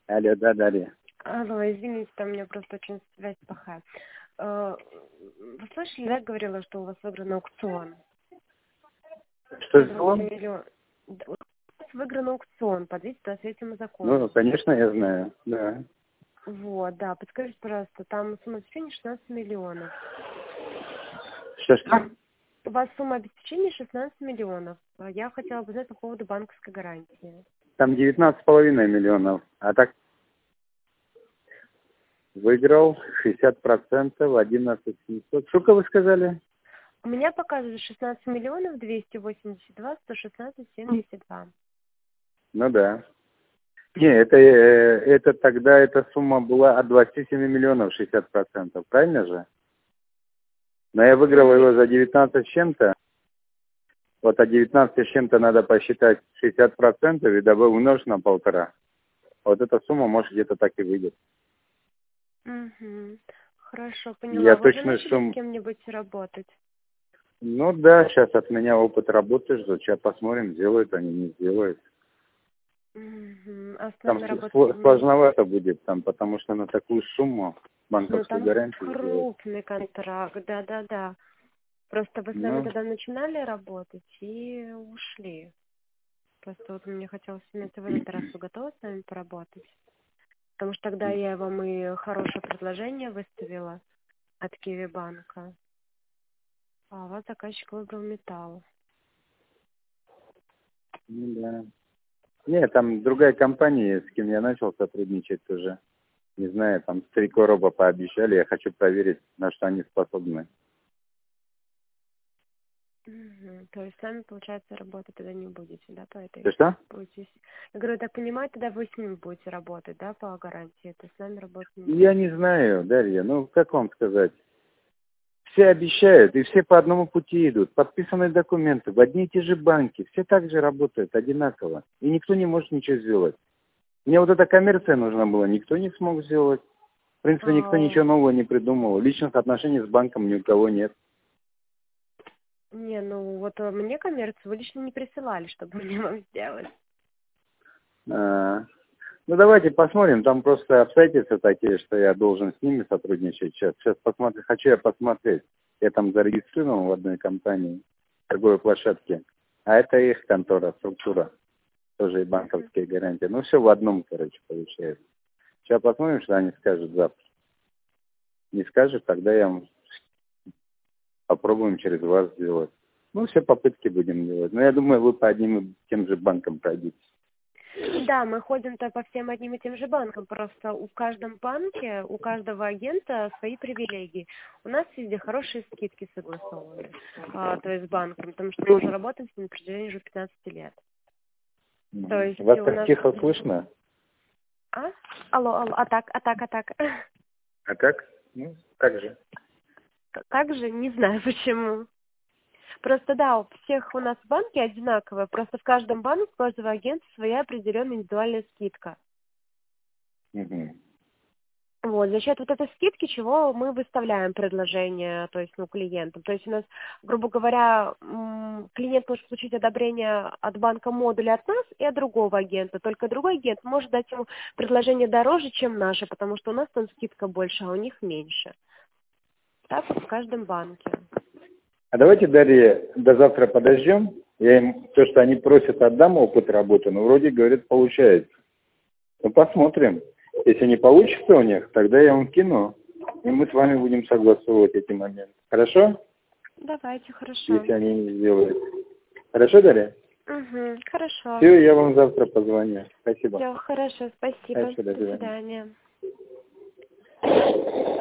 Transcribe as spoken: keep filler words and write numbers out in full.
Алло, да, Дарья. Алло, извините, там у меня просто очень связь плохая. Э, Вы слышали, да, говорила, что у вас выигран аукцион? Что На за двадцать он? миллионов. Да, у вас выигран аукцион по двести двадцать третьему Ну, закону. конечно, я знаю, да. Вот, да, подскажите, пожалуйста, там сумма обеспечения шестнадцать миллионов. Что-что? У вас сумма обеспечения шестнадцать миллионов. А Я хотела бы знать по поводу банковской гарантии. Там девятнадцать с половиной миллионов, а так выиграл шестьдесят процентов, одиннадцать семьсот. Сколько вы сказали? У меня показывает шестнадцать миллионов двести восемьдесят два сто шестнадцать семьдесят два. Ну да. Не, это, э, это тогда эта сумма была от двадцати семи миллионов шестьдесят процентов, правильно же? Но я выиграл его за девятнадцать с чем-то. Вот от девятнадцати с чем-то надо посчитать шестьдесят процентов и добавить умножить на полтора. Вот эта сумма, может, где-то так и выйдет. Угу. Хорошо, Я поняла. Вы уже точную начали с сумму... кем-нибудь работать? Ну да, сейчас от меня опыт работы ждут. Сейчас посмотрим, сделают они, не сделают. Угу. А с Там нами с- работать сло- не... сложновато будет, там, потому что на такую сумму Ну, банковскую там гарантию сделать. крупный контракт, да-да-да. Просто вы с нами Ну, тогда начинали работать и ушли. Просто вот мне хотелось иметь в этот раз, вы готовы с нами поработать? Потому что тогда я вам и хорошее предложение выставила от Киви банка. А у вас заказчик выбрал металл. ну да. Нет, там другая компания, с кем я начал сотрудничать уже. Не знаю, там с три короба пообещали, я хочу проверить, на что они способны. Угу. То есть сами, получается, работать тогда не будете, да, по этой? Ты что? Будете... Я говорю, так понимаю, тогда вы с ними будете работать, да, по гарантии? То есть с нами работать не Я будете. не знаю, Дарья, ну как вам сказать? Все обещают, и все по одному пути идут. Подписаны документы в одни и те же банки. Все так же работают одинаково. И никто не может ничего сделать. Мне вот эта коммерция нужна была, никто не смог сделать. В принципе, никто А, ничего нового не придумал. Личных отношений с банком ни у кого нет. не, ну вот э, мне коммерцию вы лично не присылали, чтобы мне вам сделать. А, ну, давайте посмотрим. Там просто обстоятельства такие, что я должен с ними сотрудничать сейчас. Сейчас посмотрю. Хочу я посмотреть. Я там зарегистрирован в одной компании, торговой площадке. А это их контора, структура. Тоже и банковские гарантии. Ну, все в одном, короче, получается. Сейчас посмотрим, что они скажут завтра. Не скажут, тогда я вам попробуем через вас сделать. Ну, все попытки будем делать. Но я думаю, вы по одним и тем же банкам пройдете. Да, мы ходим-то по всем одним и тем же банкам, просто у каждом банке, у каждого агента свои привилегии. У нас везде хорошие скидки согласованы, а, то есть с банком, потому что мы уже работаем с ним на протяжении уже пятнадцати лет. То есть Вас у так нас... тихо слышно? А? Алло, алло, а так, а так, а так. А как? Ну, как же. Как же, не знаю почему. Просто да, у всех у нас банки одинаковые, просто в каждом банке у каждого агента своя определенная индивидуальная скидка. Угу. Вот, за счет вот этой скидки, чего мы выставляем предложение, то есть, ну, клиентам. То есть у нас, грубо говоря, м, клиент может получить одобрение от банка модуля от нас и от другого агента. Только другой агент может дать ему предложение дороже, чем наше, потому что у нас там скидка больше, а у них меньше. Так вот в каждом банке. А давайте, Дарья, до завтра подождем. Я им то, что они просят, отдам опыт работы, но вроде, говорят, получается. Ну, посмотрим. Если не получится у них, тогда я вам кину, и мы с вами будем согласовывать эти моменты. Хорошо? Давайте, хорошо. Если они не сделают. Хорошо, Дарья? Угу, хорошо. Все, я вам завтра позвоню. Спасибо. Все, хорошо, спасибо. Спасибо, до До свидания. свидания.